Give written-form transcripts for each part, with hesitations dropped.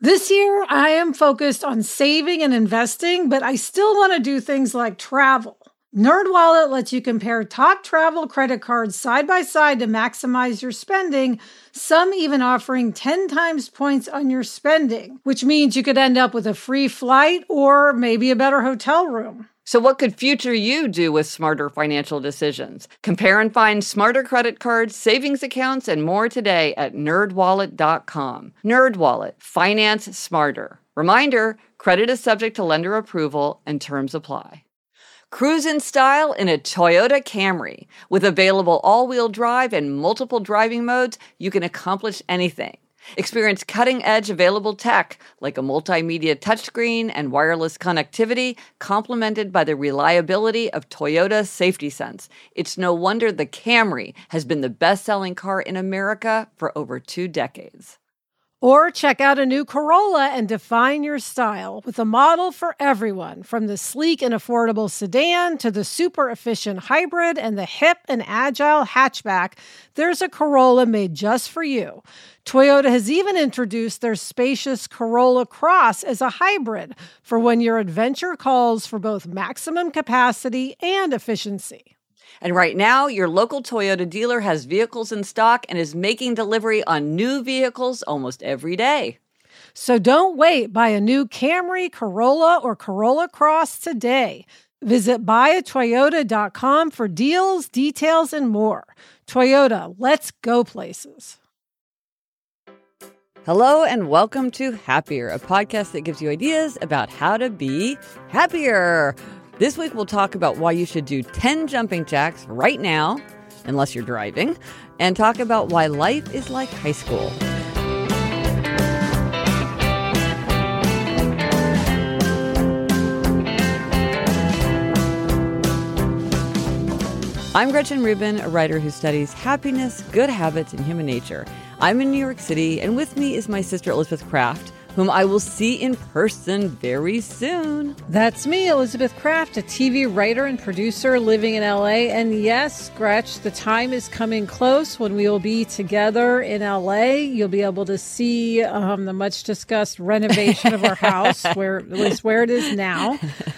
This year, I am focused on saving and investing, but I still want to do things like travel. NerdWallet lets you compare top travel credit cards side by side to maximize your spending, some even offering 10 times points on your spending, which means you could end up with a free flight or maybe a better hotel room. So what could future you do with smarter financial decisions? Compare and find smarter credit cards, savings accounts, and more today at nerdwallet.com. NerdWallet. Finance smarter. Reminder, credit is subject to lender approval and terms apply. Cruise in style in a Toyota Camry. With available all-wheel drive and multiple driving modes, you can accomplish anything. Experience cutting-edge available tech like a multimedia touchscreen and wireless connectivity, complemented by the reliability of Toyota Safety Sense. It's no wonder the Camry has been the best-selling car in America for over 2 decades. Or check out a new Corolla and define your style with a model for everyone, from the sleek and affordable sedan to the super efficient hybrid and the hip and agile hatchback. There's a Corolla made just for you. Toyota has even introduced their spacious Corolla Cross as a hybrid for when your adventure calls for both maximum capacity and efficiency. And right now, your local Toyota dealer has vehicles in stock and is making delivery on new vehicles almost every day. So don't wait. Buy a new Camry, Corolla, or Corolla Cross today. Visit buyatoyota.com for deals, details, and more. Toyota, let's go places. Hello and welcome to Happier, a podcast that gives you ideas about how to be happier. This week, we'll talk about why you should do 10 jumping jacks right now, unless you're driving, and talk about why life is like high school. I'm Gretchen Rubin, a writer who studies happiness, good habits, and human nature. I'm in New York City, and with me is my sister Elizabeth Craft, whom I will see in person very soon. That's me, Elizabeth Craft, a TV writer and producer living in LA. And yes, Gretch, the time is coming close when we will be together in LA. You'll be able to see the much discussed renovation of our house, at least where it is now,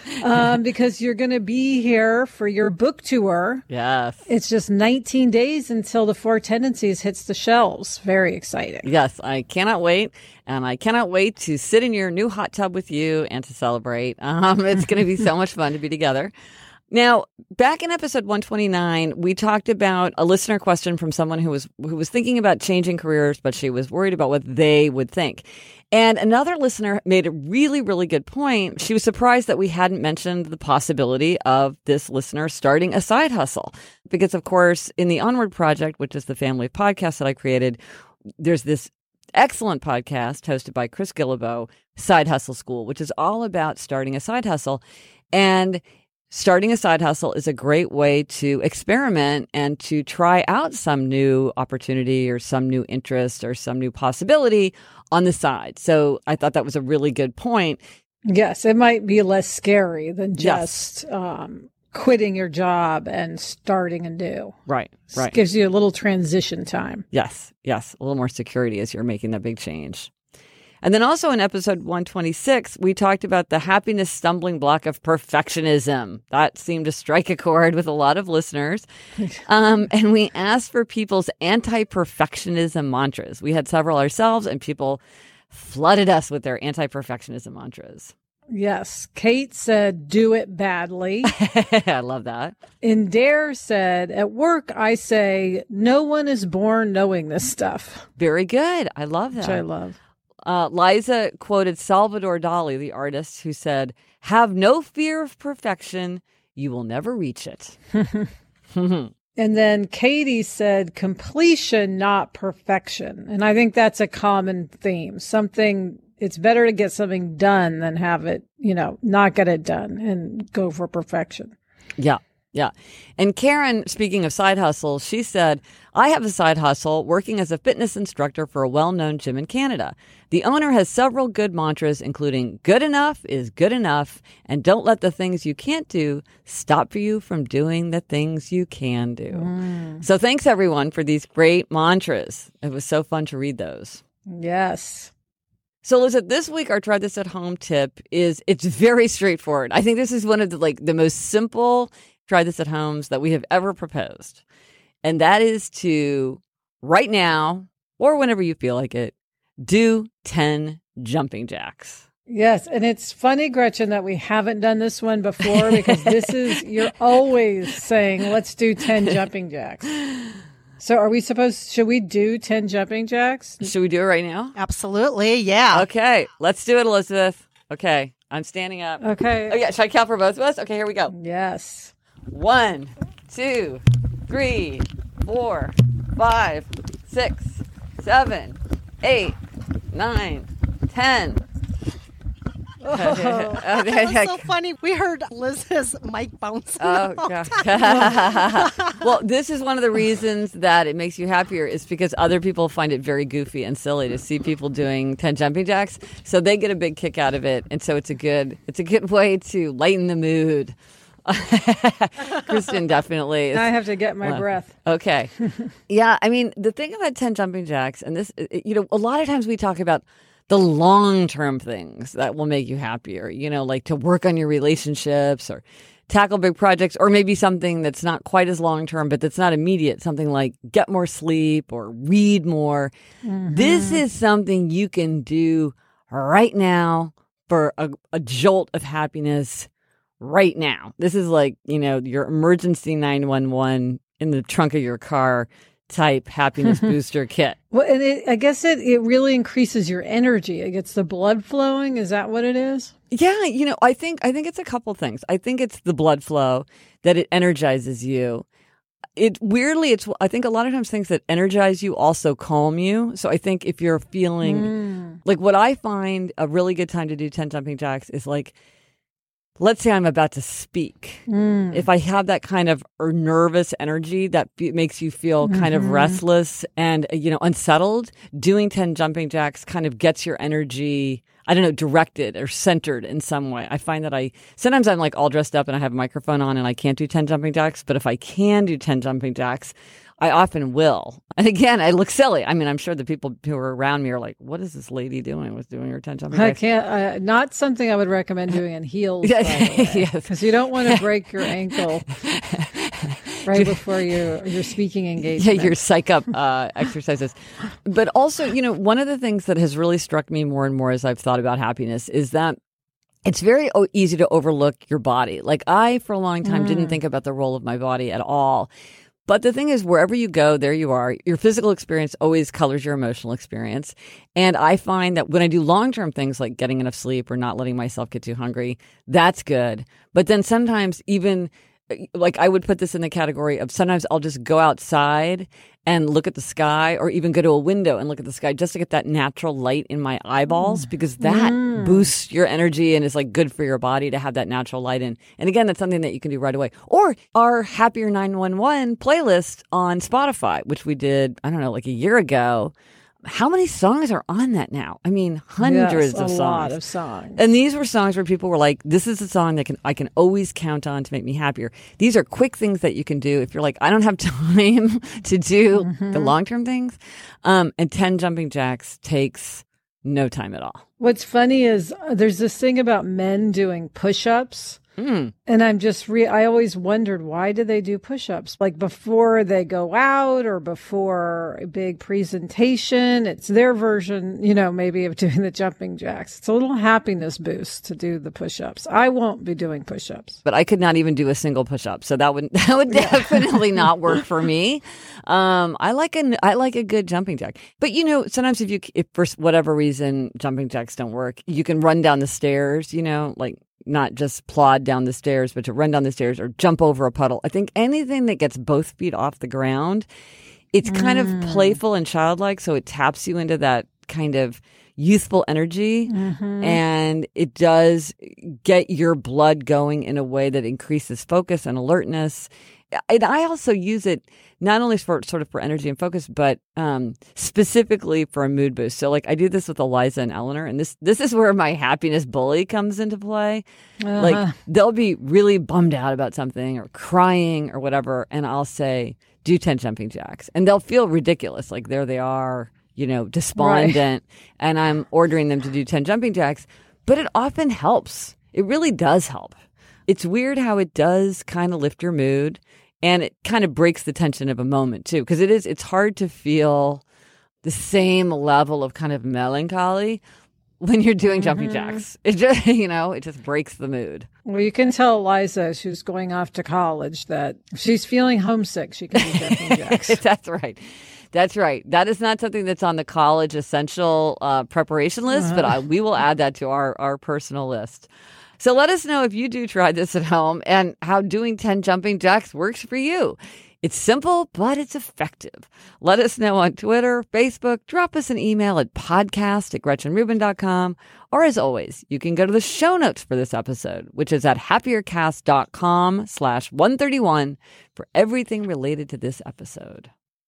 because you're going to be here for your book tour. Yes. It's just 19 days until The Four Tendencies hits the shelves. Very exciting. Yes, I cannot wait. And I cannot wait to sit in your new hot tub with you and to celebrate. It's going to be so much fun to be together. Now, back in episode 129, we talked about a listener question from someone who was thinking about changing careers, but she was worried about what they would think. And another listener made a really, really good point. She was surprised that we hadn't mentioned the possibility of this listener starting a side hustle. Because, of course, in the Onward Project, which is the family of podcasts that I created, there's this excellent podcast hosted by Chris Guillebeau, Side Hustle School, which is all about starting a side hustle. And starting a side hustle is a great way to experiment and to try out some new opportunity or some new interest or some new possibility on the side. So I thought that was a really good point. Yes, it might be less scary than just quitting your job and starting anew. Right. It gives you a little transition time. Yes. A little more security as you're making that big change. And then also in episode 126, we talked about the happiness stumbling block of perfectionism. That seemed to strike a chord with a lot of listeners. And we asked for people's anti-perfectionism mantras. We had several ourselves, and people flooded us with their anti-perfectionism mantras. Yes. Kate said, do it badly. I love that. And Dare said, at work, I say, no one is born knowing this stuff. Very good. I love that. Which I love. Liza quoted Salvador Dali, the artist, who said, have no fear of perfection. You will never reach it. And then Katie said, completion, not perfection. And I think that's a common theme. It's better to get something done than have it, not get it done and go for perfection. Yeah. And Karen, speaking of side hustles, she said, I have a side hustle working as a fitness instructor for a well-known gym in Canada. The owner has several good mantras, including good enough is good enough, and don't let the things you can't do stop you from doing the things you can do. So thanks, everyone, for these great mantras. It was so fun to read those. Yes. So, Lisa, this week our try this at home tip it's very straightforward. I think this is one of the most simple try this at homes that we have ever proposed. And that is to, right now, or whenever you feel like it, do 10 jumping jacks. Yes, and it's funny, Gretchen, that we haven't done this one before because you're always saying, let's do 10 jumping jacks. So should we do 10 jumping jacks? Should we do it right now? Absolutely, yeah. Okay, let's do it, Elizabeth. Okay, I'm standing up. Okay. Oh, yeah, should I count for both of us? Okay, here we go. Yes. 1, 2, 3, 4, 5, 6, 7, 8, 9, 10. That's so funny. We heard Liz's mic bouncing. Oh, God. Well, this is one of the reasons that it makes you happier is because other people find it very goofy and silly to see people doing 10 jumping jacks. So they get a big kick out of it. And so it's a good way to lighten the mood. Kristen definitely. I have to get my breath. Okay. Yeah. I mean, the thing about 10 jumping jacks, and this, a lot of times we talk about the long-term things that will make you happier, like to work on your relationships or tackle big projects, or maybe something that's not quite as long-term, but that's not immediate, something like get more sleep or read more. Mm-hmm. This is something you can do right now for a jolt of happiness right now. This is like, your emergency 911 in the trunk of your car type happiness booster kit. Well, and I guess it really increases your energy. It gets the blood flowing. Is that what it is? Yeah, I think it's a couple things. I think it's the blood flow that it energizes you. I think a lot of times things that energize you also calm you. So I think if you're feeling like what I find a really good time to do 10 jumping jacks is like, let's say I'm about to speak. If I have that kind of nervous energy that makes you feel kind of restless and, unsettled, doing 10 jumping jacks kind of gets your energy, I don't know, directed or centered in some way. I find that sometimes I'm like all dressed up and I have a microphone on and I can't do 10 jumping jacks. But if I can do 10 jumping jacks, I often will. And again, I look silly. I mean, I'm sure the people who are around me are like, what is this lady doing with doing her 10 jumping jacks? I can't, not something I would recommend doing in heels, because you don't want to break your ankle right before your speaking engagement. Yeah, your psych up exercises. But also, one of the things that has really struck me more and more as I've thought about happiness is that it's very easy to overlook your body. Like I, for a long time, didn't think about the role of my body at all. But the thing is, wherever you go, there you are. Your physical experience always colors your emotional experience. And I find that when I do long-term things like getting enough sleep or not letting myself get too hungry, that's good. But then sometimes even like I would put this in the category of sometimes I'll just go outside and look at the sky or even go to a window and look at the sky just to get that natural light in my eyeballs because that boosts your energy and is like good for your body to have that natural light in. And again, that's something that you can do right away. Or our Happier 911 playlist on Spotify, which we did, I don't know, like a year ago. How many songs are on that now? I mean, hundreds of songs. A lot of songs. And these were songs where people were like, this is a song that I can always count on to make me happier. These are quick things that you can do if you're like, I don't have time to do the long-term things. And 10 jumping jacks takes no time at all. What's funny is there's this thing about men doing push-ups. And I'm just, I always wondered, why do they do push-ups? Like before they go out or before a big presentation, it's their version, maybe of doing the jumping jacks. It's a little happiness boost to do the push-ups. I won't be doing push-ups. But I could not even do a single push-up. So that would definitely not work for me. I like a good jumping jack. But sometimes if for whatever reason jumping jacks don't work, you can run down the stairs, like not just plod down the stairs, but to run down the stairs or jump over a puddle. I think anything that gets both feet off the ground, it's kind of playful and childlike. So it taps you into that kind of youthful energy and it does get your blood going in a way that increases focus and alertness. And I also use it not only for energy and focus, but specifically for a mood boost. So like I do this with Eliza and Eleanor, and this is where my happiness bully comes into play. Like they'll be really bummed out about something or crying or whatever, and I'll say, do 10 jumping jacks. And they'll feel ridiculous. Like there they are, despondent, and I'm ordering them to do 10 jumping jacks. But it often helps. It really does help. It's weird how it does kind of lift your mood, and it kind of breaks the tension of a moment too, because it's hard to feel the same level of kind of melancholy when you're doing jumping jacks. It just, it just breaks the mood. Well, you can tell Eliza, who's going off to college, that if she's feeling homesick, she can do jumping jacks. That's right. That's right. That is not something that's on the college essential preparation list, but we will add that to our personal list. So let us know if you do try this at home and how doing 10 jumping jacks works for you. It's simple, but it's effective. Let us know on Twitter, Facebook, drop us an email at podcast@GretchenRubin.com. Or as always, you can go to the show notes for this episode, which is at happiercast.com/131 for everything related to this episode.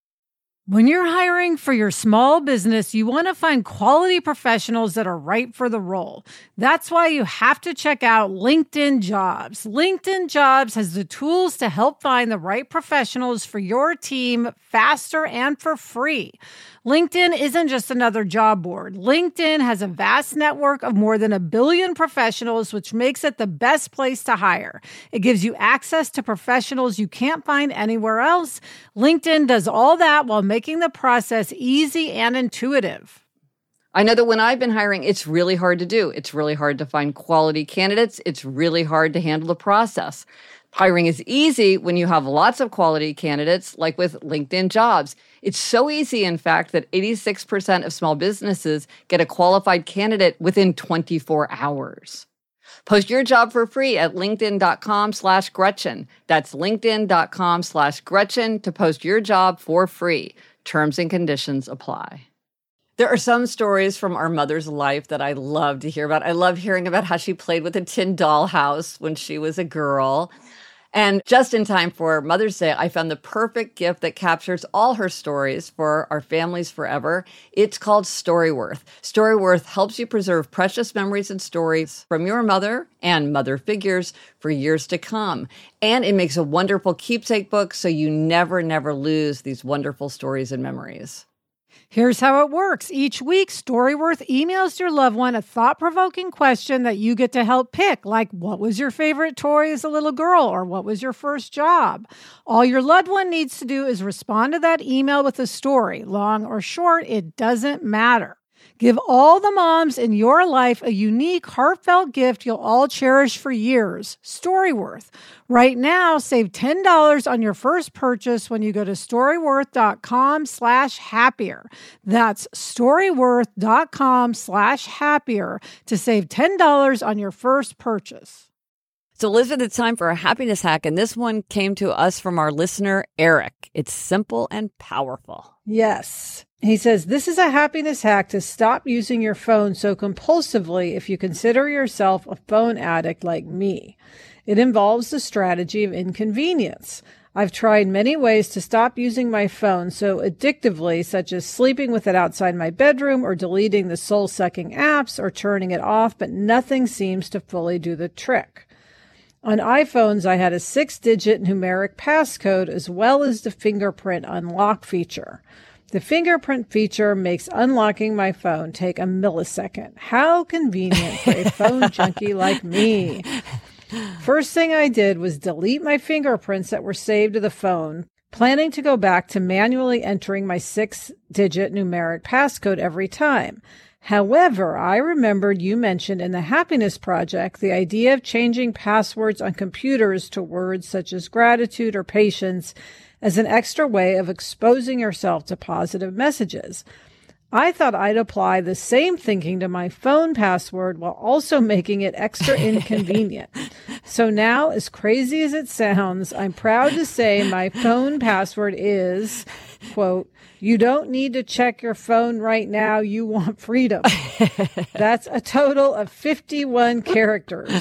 When you're hiring for your small business, you want to find quality professionals that are right for the role. That's why you have to check out LinkedIn Jobs. LinkedIn Jobs has the tools to help find the right professionals for your team faster and for free. LinkedIn isn't just another job board. LinkedIn has a vast network of more than 1 billion professionals, which makes it the best place to hire. It gives you access to professionals you can't find anywhere else. LinkedIn does all that while making the process easy and intuitive. I know that when I've been hiring, it's really hard to do. It's really hard to find quality candidates. It's really hard to handle the process. Hiring is easy when you have lots of quality candidates, like with LinkedIn Jobs. It's so easy, in fact, that 86% of small businesses get a qualified candidate within 24 hours. Post your job for free at linkedin.com/Gretchen. That's linkedin.com/Gretchen to post your job for free. Terms and conditions apply. There are some stories from our mother's life that I love to hear about. I love hearing about how she played with a tin dollhouse when she was a girl. And just in time for Mother's Day, I found the perfect gift that captures all her stories for our families forever. It's called Storyworth. Storyworth helps you preserve precious memories and stories from your mother and mother figures for years to come. And it makes a wonderful keepsake book so you never lose these wonderful stories and memories. Here's how it works. Each week, Storyworth emails your loved one a thought-provoking question that you get to help pick, like what was your favorite toy as a little girl, or what was your first job? All your loved one needs to do is respond to that email with a story. Long or short, it doesn't matter. Give all the moms in your life a unique, heartfelt gift you'll all cherish for years. Storyworth. Right now, save $10 on your first purchase when you go to storyworth.com/happier. That's storyworth.com/happier to save $10 on your first purchase. So, Elizabeth, it's time for a happiness hack, and this one came to us from our listener, Eric. It's simple and powerful. Yes. He says, this is a happiness hack to stop using your phone so compulsively if you consider yourself a phone addict like me. It involves the strategy of inconvenience. I've tried many ways to stop using my phone so addictively, such as sleeping with it outside my bedroom or deleting the soul-sucking apps or turning it off, but nothing seems to fully do the trick. On iPhones, I had a 6-digit numeric passcode as well as the fingerprint unlock feature. The fingerprint feature makes unlocking my phone take a millisecond. How convenient for a phone junkie like me. First thing I did was delete my fingerprints that were saved to the phone, planning to go back to manually entering my 6-digit numeric passcode every time. However, I remembered you mentioned in the Happiness Project the idea of changing passwords on computers to words such as gratitude or patience as an extra way of exposing yourself to positive messages. I thought I'd apply the same thinking to my phone password while also making it extra inconvenient. So now, as crazy as it sounds, I'm proud to say my phone password is, quote, "You don't need to check your phone right now. You want freedom." That's a total of 51 characters.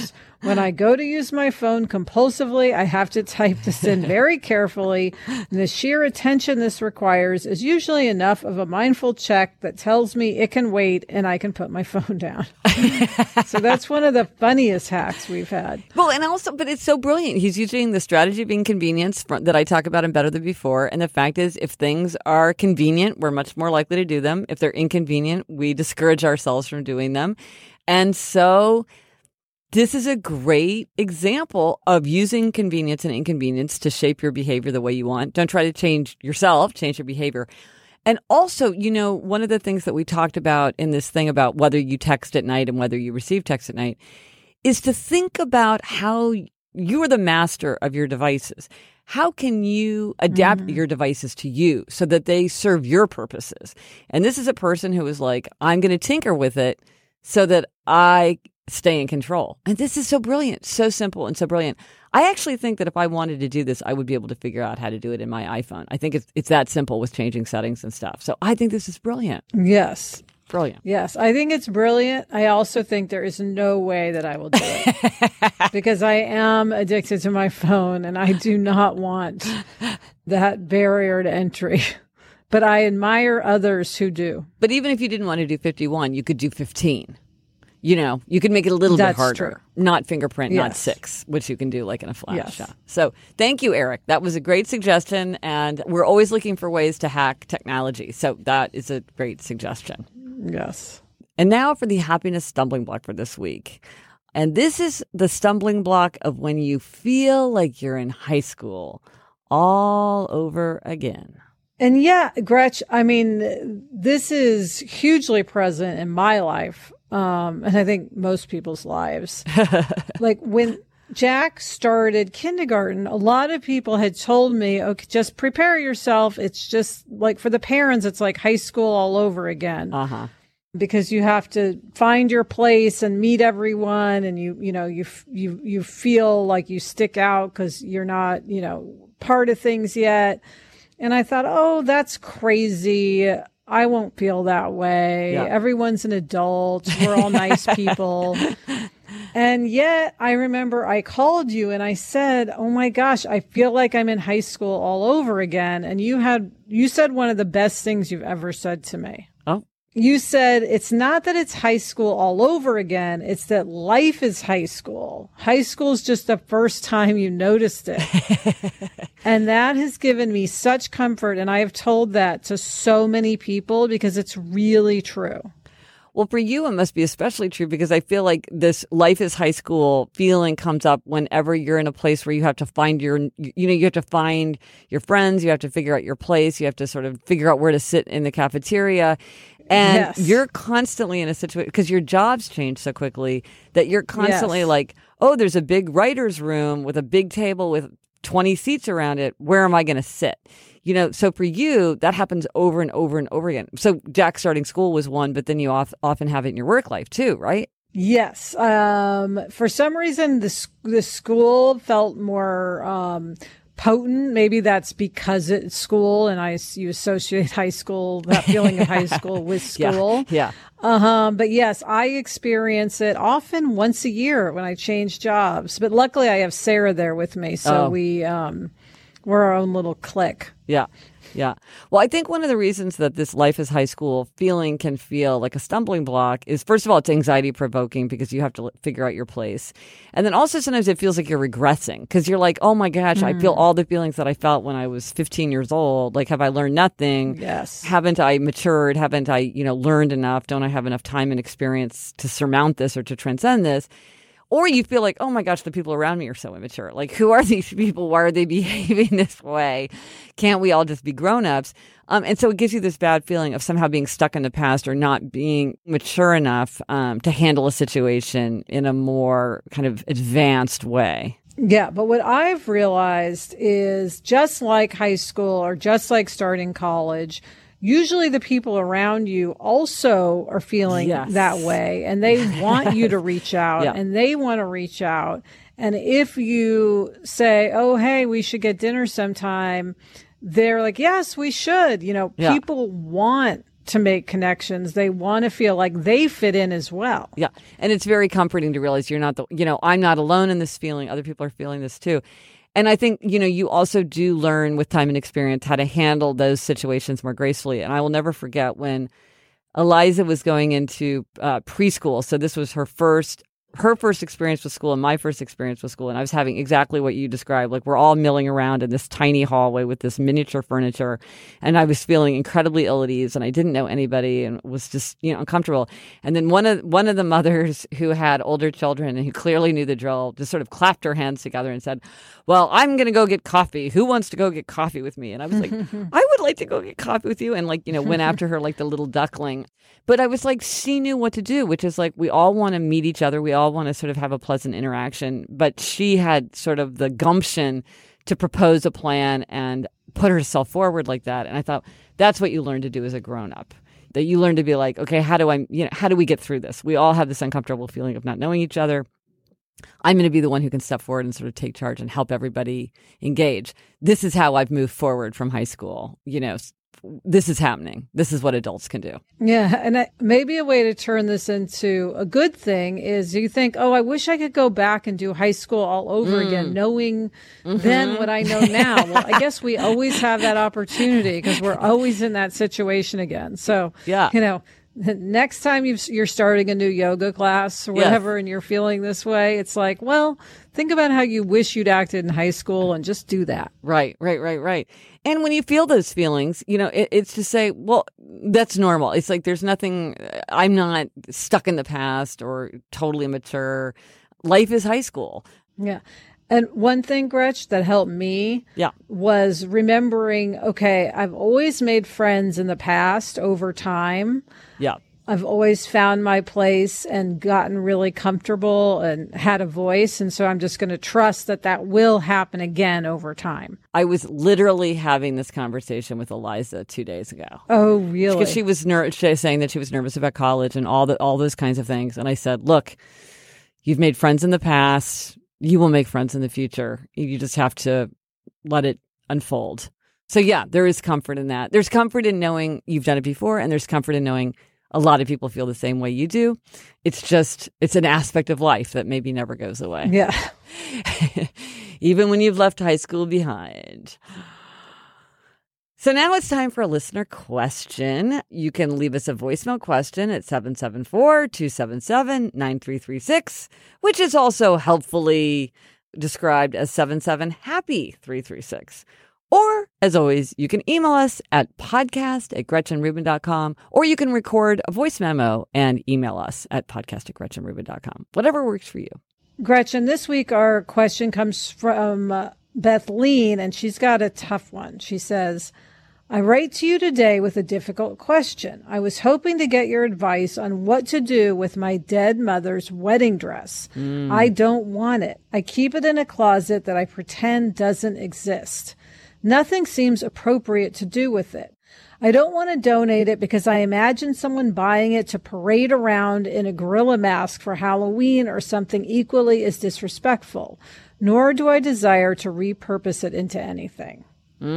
When I go to use my phone compulsively, I have to type this in very carefully. And the sheer attention this requires is usually enough of a mindful check that tells me it can wait and I can put my phone down. So that's one of the funniest hacks we've had. Well, and also, but it's so brilliant. He's using the strategy of inconvenience that I talk about in Better Than Before. And the fact is, if things are convenient, we're much more likely to do them. If they're inconvenient, we discourage ourselves from doing them. And so this is a great example of using convenience and inconvenience to shape your behavior the way you want. Don't try to change yourself, change your behavior. And also, one of the things that we talked about in this thing about whether you text at night and whether you receive text at night is to think about how you are the master of your devices. How can you adapt your devices to you so that they serve your purposes? And this is a person who is like, I'm going to tinker with it so that I stay in control. And this is so brilliant, so simple and so brilliant. I actually think that if I wanted to do this, I would be able to figure out how to do it in my iPhone. I think it's that simple with changing settings and stuff. So I think this is brilliant. Yes. Brilliant. Yes, I think it's brilliant. I also think there is no way that I will do it because I am addicted to my phone and I do not want that barrier to entry. But I admire others who do. But even if you didn't want to do 51, you could do 15. You could make it a little bit harder. True. Not fingerprint, Yes. not 6, which you can do like in a flash. Yes. Yeah. So thank you, Eric. That was a great suggestion. And we're always looking for ways to hack technology. So that is a great suggestion. Yes. And now for the happiness stumbling block for this week. And this is the stumbling block of when you feel like you're in high school all over again. And yeah, Gretch, I mean, this is hugely present in my life. And I think most people's lives. Like when Jack started kindergarten, a lot of people had told me, okay, just prepare yourself. It's just like for the parents, it's like high school all over again. Uh-huh. Because you have to find your place and meet everyone. And you feel like you stick out because you're not, part of things yet. And I thought, oh, that's crazy. I won't feel that way. Yeah. Everyone's an adult. We're all nice people. And yet I remember I called you and I said, oh my gosh, I feel like I'm in high school all over again. And you said one of the best things you've ever said to me. Oh. You said, it's not that it's high school all over again. It's that life is high school. High school is just the first time you noticed it. And that has given me such comfort. And I have told that to so many people because it's really true. Well, for you, it must be especially true because I feel like this life is high school feeling comes up whenever you're in a place where you have to find you have to find your friends, you have to figure out your place, you have to sort of figure out where to sit in the cafeteria. And Yes. you're constantly in a situation because your jobs change so quickly that you're constantly Yes. like, oh, there's a big writer's room with a big table with 20 seats around it. Where am I going to sit? So for you, that happens over and over and over again. So Jack starting school was one, but then you often have it in your work life too, right? Yes. For some reason, the school felt more potent. Maybe that's because it's school and you associate high school, that feeling of high school with school. Yeah. But yes, I experience it often once a year when I change jobs. But luckily I have Sarah there with me. So we're our own little clique. Yeah. Yeah. Well, I think one of the reasons that this life is high school feeling can feel like a stumbling block is, first of all, it's anxiety provoking because you have to figure out your place. And then also sometimes it feels like you're regressing because you're like, oh my gosh, I feel all the feelings that I felt when I was 15 years old. Like, have I learned nothing? Yes. Haven't I matured? Haven't I, learned enough? Don't I have enough time and experience to surmount this or to transcend this? Or you feel like, oh my gosh, the people around me are so immature. Like, who are these people? Why are they behaving this way? Can't we all just be grown-ups? And so it gives you this bad feeling of somehow being stuck in the past or not being mature enough to handle a situation in a more kind of advanced way. Yeah, but what I've realized is just like high school or just like starting college, usually the people around you also are feeling that way and they want you to reach out and they want to reach out. And if you say, oh, hey, we should get dinner sometime, they're like, yes, we should. People want to make connections. They want to feel like they fit in as well. Yeah. And it's very comforting to realize you're not I'm not alone in this feeling. Other people are feeling this too. And I think, you also do learn with time and experience how to handle those situations more gracefully. And I will never forget when Eliza was going into preschool. So this was her first experience with school and my first experience with school. And I was having exactly what you described. Like, we're all milling around in this tiny hallway with this miniature furniture. And I was feeling incredibly ill at ease, and I didn't know anybody and was just, uncomfortable. And then one of the mothers who had older children and who clearly knew the drill just sort of clapped her hands together and said, well, I'm going to go get coffee. Who wants to go get coffee with me? And I was like, I would like to go get coffee with you. And went after her like the little duckling. But I was like, she knew what to do, which is like, we all want to meet each other. We all want to sort of have a pleasant interaction. But she had sort of the gumption to propose a plan and put herself forward like that. And I thought, that's what you learn to do as a grown up. That you learn to be like, okay, how do we get through this? We all have this uncomfortable feeling of not knowing each other. I'm going to be the one who can step forward and sort of take charge and help everybody engage. This is how I've moved forward from high school. This is happening. This is what adults can do. Yeah. And maybe a way to turn this into a good thing is you think, oh, I wish I could go back and do high school all over again, knowing then what I know now. Well, I guess we always have that opportunity because we're always in that situation again. So, yeah. Next time you're starting a new yoga class or whatever, and you're feeling this way, it's like, well, think about how you wish you'd acted in high school and just do that. Right. And when you feel those feelings, it's to say, well, that's normal. It's like, there's nothing, I'm not stuck in the past or totally immature. Life is high school. Yeah. And one thing, Gretch, that helped me was remembering, okay, I've always made friends in the past over time. Yeah. I've always found my place and gotten really comfortable and had a voice. And so I'm just going to trust that will happen again over time. I was literally having this conversation with Eliza 2 days ago. Oh, really? Because she was saying that she was nervous about college and all those kinds of things. And I said, look, you've made friends in the past. You will make friends in the future. You just have to let it unfold. So yeah, there is comfort in that. There's comfort in knowing you've done it before, and there's comfort in knowing a lot of people feel the same way you do. It's an aspect of life that maybe never goes away. Yeah. Even when you've left high school behind. So now it's time for a listener question. You can leave us a voicemail question at 774-277-9336, which is also helpfully described as 77-HAPPY-336. Or, as always, you can email us at podcast@GretchenRubin.com, or you can record a voice memo and email us at podcast@GretchenRubin.com. Whatever works for you. Gretchen, this week our question comes from Bethleen, and she's got a tough one. She says, I write to you today with a difficult question. I was hoping to get your advice on what to do with my dead mother's wedding dress. I don't want it. I keep it in a closet that I pretend doesn't exist. Nothing seems appropriate to do with it. I don't want to donate it because I imagine someone buying it to parade around in a gorilla mask for Halloween or something equally as disrespectful, nor do I desire to repurpose it into anything.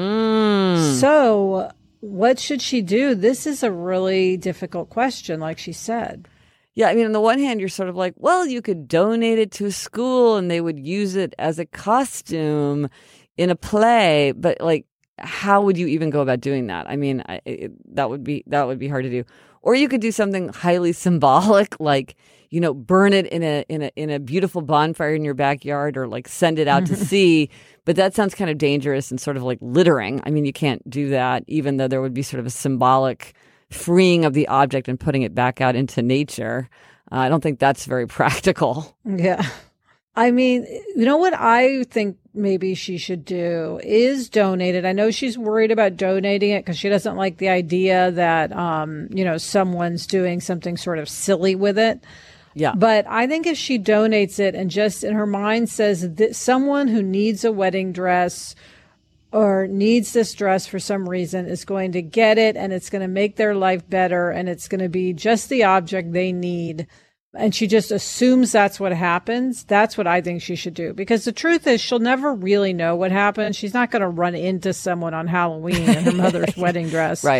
So what should she do? This is a really difficult question, like she said. Yeah, I mean, on the one hand, you're sort of like, well, you could donate it to a school and they would use it as a costume in a play, but like, how would you even go about doing that? I mean, that would be hard to do. Or you could do something highly symbolic, like, burn it in a beautiful bonfire in your backyard, or like send it out to sea. But that sounds kind of dangerous and sort of like littering. I mean, you can't do that, even though there would be sort of a symbolic freeing of the object and putting it back out into nature. I don't think that's very practical. Yeah. I mean, you know what I think maybe she should do is donate it. I know she's worried about donating it because she doesn't like the idea that, someone's doing something sort of silly with it. Yeah. But I think if she donates it and just in her mind says that someone who needs a wedding dress or needs this dress for some reason is going to get it, and it's going to make their life better, and it's going to be just the object they need, and she just assumes that's what happens, that's what I think she should do. Because the truth is, she'll never really know what happened. She's not going to run into someone on Halloween in her mother's wedding dress. Right.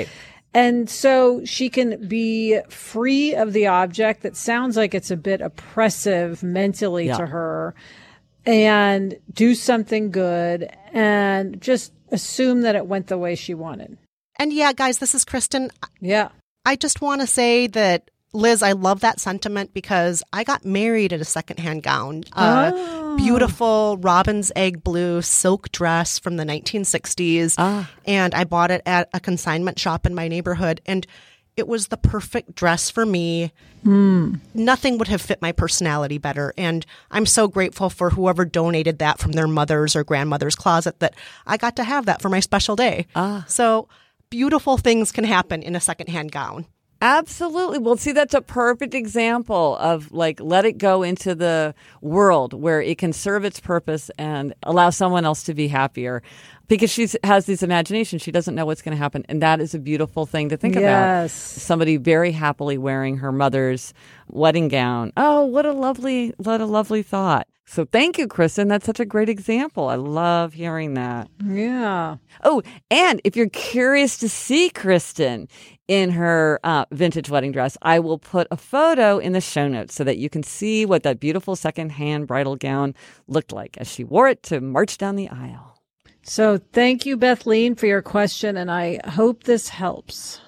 And so she can be free of the object that sounds like it's a bit oppressive mentally to her, and do something good and just assume that it went the way she wanted. And yeah, guys, this is Kristen. Yeah. I just want to say that, Liz, I love that sentiment because I got married in a secondhand gown. Beautiful robin's egg blue silk dress from the 1960s. And I bought it at a consignment shop in my neighborhood. And it was the perfect dress for me. Nothing would have fit my personality better. And I'm so grateful for whoever donated that from their mother's or grandmother's closet that I got to have that for my special day. So beautiful things can happen in a secondhand gown. Absolutely. Well, see, that's a perfect example of like, let it go into the world where it can serve its purpose and allow someone else to be happier. Because she has this imagination. She doesn't know what's going to happen. And that is a beautiful thing to think about. Somebody very happily wearing her mother's wedding gown. Oh, what a lovely thought. So thank you, Kristen. That's such a great example. I love hearing that. Yeah. Oh, and if you're curious to see Kristen in her vintage wedding dress, I will put a photo in the show notes so that you can see what that beautiful secondhand bridal gown looked like as she wore it to march down the aisle. So thank you, Bethleen, for your question, and I hope this helps.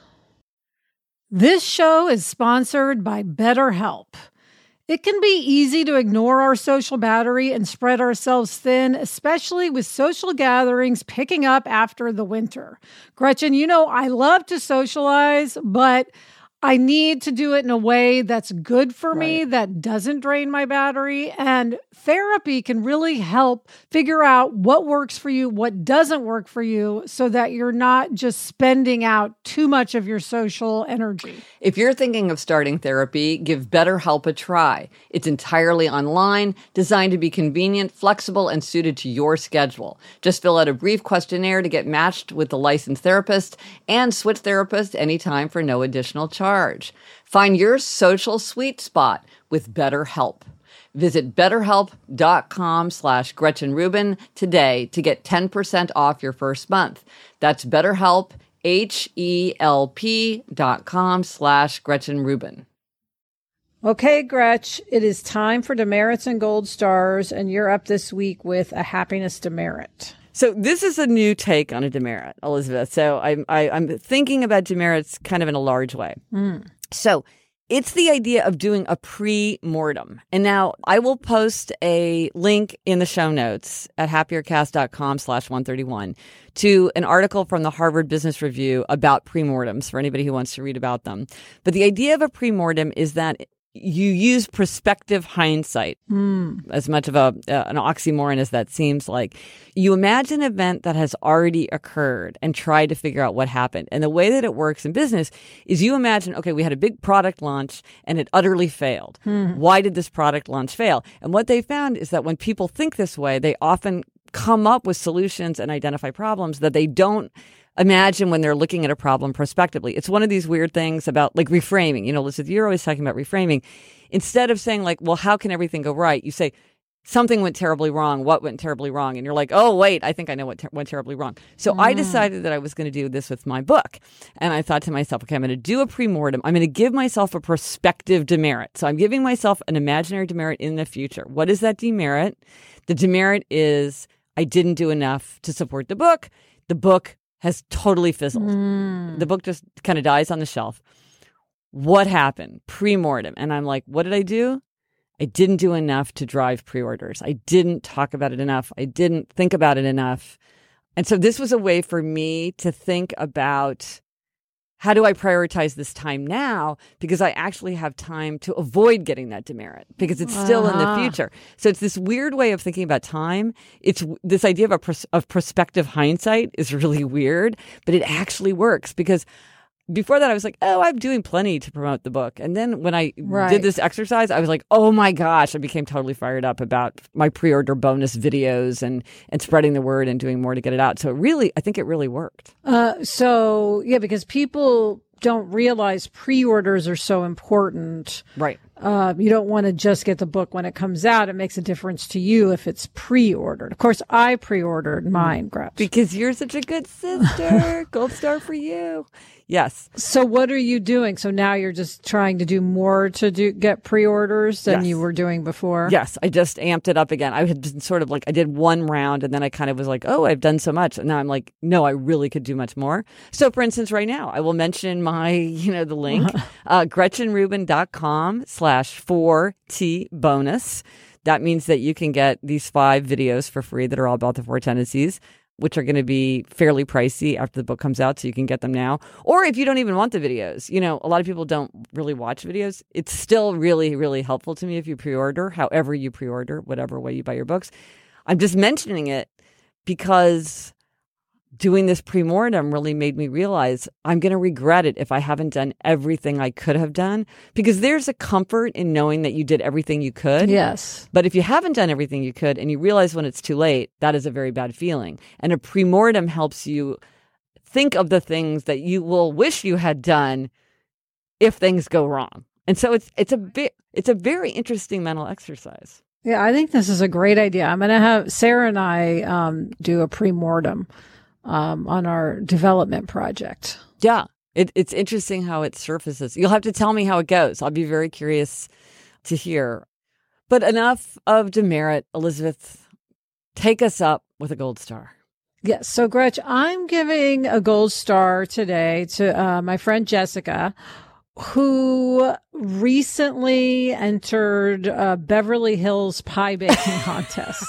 This show is sponsored by BetterHelp. It can be easy to ignore our social battery and spread ourselves thin, especially with social gatherings picking up after the winter. Gretchen, you know, I love to socialize, but I need to do it in a way that's good for me, that doesn't drain my battery. And therapy can really help figure out what works for you, what doesn't work for you, so that you're not just spending out too much of your social energy. If you're thinking of starting therapy, give BetterHelp a try. It's entirely online, designed to be convenient, flexible, and suited to your schedule. Just fill out a brief questionnaire to get matched with the licensed therapist and switch therapists anytime for no additional charge. Find your social sweet spot with BetterHelp. Visit BetterHelp.com/Gretchen Rubin today to get 10% off your first month. That's BetterHelp, HELP.com/Gretchen Rubin. Okay, Gretch, it is time for demerits and gold stars, and you're up this week with a happiness demerit. So this is a new take on a demerit, Elizabeth. So I'm thinking about demerits kind of in a large way. So it's the idea of doing a pre-mortem. And now I will post a link in the show notes at happiercast.com/131 to an article from the Harvard Business Review about pre-mortems for anybody who wants to read about them. But the idea of a pre-mortem is that you use prospective hindsight, as much of an oxymoron as that seems like. You imagine an event that has already occurred and try to figure out what happened. And the way that it works in business is you imagine, okay, we had a big product launch and it utterly failed. Why did this product launch fail? And what they found is that when people think this way, they often come up with solutions and identify problems that they don't imagine when they're looking at a problem prospectively. It's one of these weird things about like reframing. You know, Elizabeth, you're always talking about reframing. Instead of saying like, well, how can everything go right? You say, something went terribly wrong. What went terribly wrong? And you're like, oh, wait, I think I know what went terribly wrong. So I decided that I was going to do this with my book. And I thought to myself, okay, I'm going to do a pre-mortem. I'm going to give myself a prospective demerit. So I'm giving myself an imaginary demerit in the future. What is that demerit? The demerit is I didn't do enough to support the book. The book has totally fizzled. The book just kind of dies on the shelf. What happened? Pre-mortem. And I'm like, what did I do? I didn't do enough to drive pre-orders. I didn't talk about it enough. I didn't think about it enough. And so this was a way for me to think about how do I prioritize this time now? Because I actually have time to avoid getting that demerit because it's still in the future. So it's this weird way of thinking about time. It's this idea of prospective hindsight is really weird, but it actually works because before that I was like, oh, I'm doing plenty to promote the book. And then when I did this exercise, I was like, oh my gosh, I became totally fired up about my pre-order bonus videos and spreading the word and doing more to get it out. So I think it really worked. Because people don't realize pre-orders are so important. Right. You don't want to just get the book when it comes out. It makes a difference to you if it's pre-ordered. Of course, I pre-ordered mine, Gretch. Because you're such a good sister. Gold star for you. Yes. So what are you doing? So now you're just trying to do more to get pre-orders than you were doing before? Yes. I just amped it up again. I had been sort of like, I did one round and then I kind of was like, oh, I've done so much. And now I'm like, no, I really could do much more. So for instance, right now, I will mention my, the link, GretchenRubin.com/4T bonus. That means that you can get these 5 videos for free that are all about the 4 tendencies, which are going to be fairly pricey after the book comes out, so you can get them now. Or if you don't even want the videos, a lot of people don't really watch videos. It's still really, really helpful to me if you pre-order, however you pre-order, whatever way you buy your books. I'm just mentioning it because doing this pre-mortem really made me realize I'm going to regret it if I haven't done everything I could have done, because there's a comfort in knowing that you did everything you could. Yes. But if you haven't done everything you could and you realize when it's too late, that is a very bad feeling. And a pre-mortem helps you think of the things that you will wish you had done if things go wrong. And so it's a very interesting mental exercise. Yeah, I think this is a great idea. I'm going to have Sarah and I do a pre-mortem on our development project. Yeah, it's interesting how it surfaces. You'll have to tell me how it goes. I'll be very curious to hear. But enough of demerit. Elizabeth, take us up with a gold star. Yes. So, Gretch, I'm giving a gold star today to my friend Jessica, who recently entered Beverly Hills pie baking contest.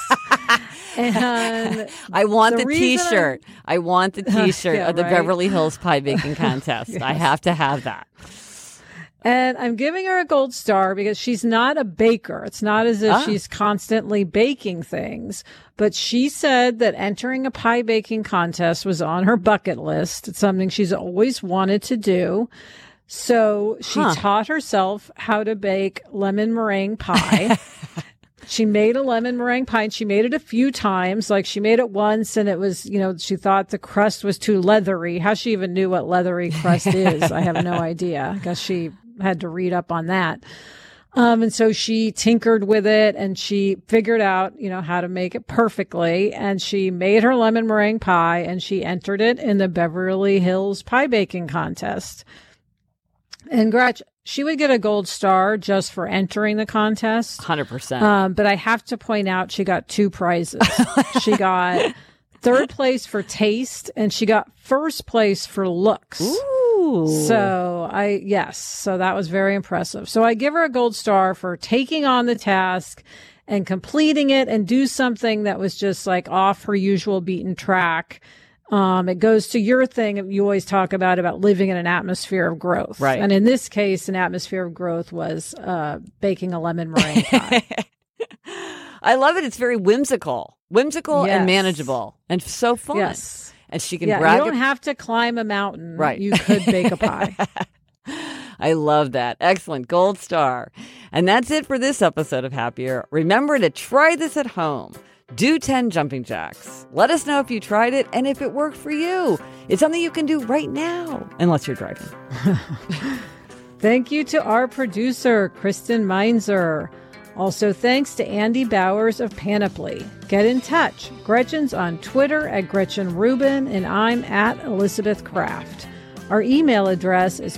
And I want the T-shirt. I want the T-shirt of the Beverly Hills pie baking contest. Yes. I have to have that. And I'm giving her a gold star because she's not a baker. It's not as if she's constantly baking things. But she said that entering a pie baking contest was on her bucket list. It's something she's always wanted to do. So she taught herself how to bake lemon meringue pie. She made a lemon meringue pie, and she made it a few times. Like, she made it once and it was, she thought the crust was too leathery. How she even knew what leathery crust is, I have no idea. I guess she had to read up on that. And so she tinkered with it and she figured out, how to make it perfectly. And she made her lemon meringue pie and she entered it in the Beverly Hills pie baking contest. And Gretch, she would get a gold star just for entering the contest. 100%. But I have to point out she got 2 prizes. She got 3rd place for taste and she got 1st place for looks. Ooh. So so that was very impressive. So I give her a gold star for taking on the task and completing it and do something that was just like off her usual beaten track. It goes to your thing you always talk about living in an atmosphere of growth. Right. And in this case, an atmosphere of growth was baking a lemon meringue pie. I love it. It's very whimsical and manageable and so fun. Yes. And she can brag. You don't have to climb a mountain. Right. You could bake a pie. I love that. Excellent. Gold star. And that's it for this episode of Happier. Remember to try this at home. Do 10 jumping jacks. Let us know if you tried it and if it worked for you. It's something you can do right now, unless you're driving. Thank you to our producer, Kristen Meinzer. Also, thanks to Andy Bowers of Panoply. Get in touch. Gretchen's on Twitter at Gretchen Rubin, and I'm at Elizabeth Kraft. Our email address is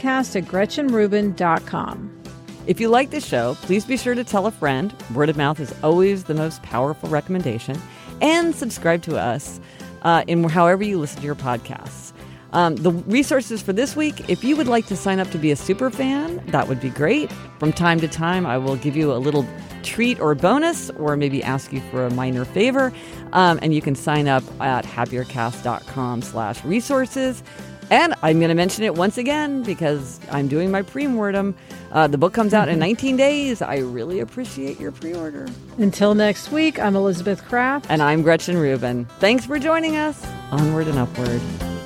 podcast@GretchenRubin.com. If you like the show, please be sure to tell a friend. Word of mouth is always the most powerful recommendation. And subscribe to us in however you listen to your podcasts. The resources for this week, if you would like to sign up to be a super fan, that would be great. From time to time, I will give you a little treat or bonus, or maybe ask you for a minor favor. And you can sign up at happiercast.com/resources. And I'm going to mention it once again because I'm doing my pre-mortem. The book comes out in 19 days. I really appreciate your pre-order. Until next week, I'm Elizabeth Kraft. And I'm Gretchen Rubin. Thanks for joining us. Onward and upward.